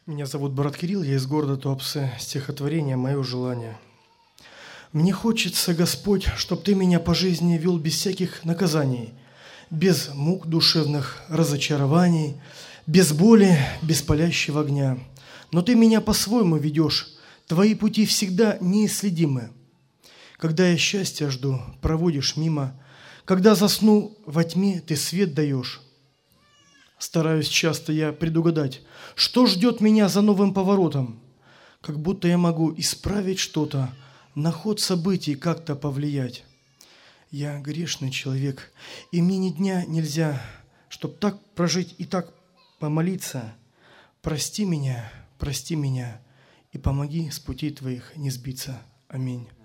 Меня зовут Брат Кирилл, я из города Туапсе. Стихотворение «Мое желание». Мне хочется, Господь, чтоб Ты меня по жизни вел без всяких наказаний, без мук душевных разочарований, без боли, без палящего огня. Но Ты меня по-своему ведешь, Твои пути всегда неисследимы. Когда я счастья жду, проводишь мимо, когда засну во тьме, Ты свет даешь. Стараюсь часто я предугадать, что ждет меня за новым поворотом, как будто я могу исправить что-то, на ход событий как-то повлиять. Я грешный человек, и мне ни дня нельзя, чтоб так прожить и так помолиться. Прости меня, и помоги с путей Твоих не сбиться. Аминь.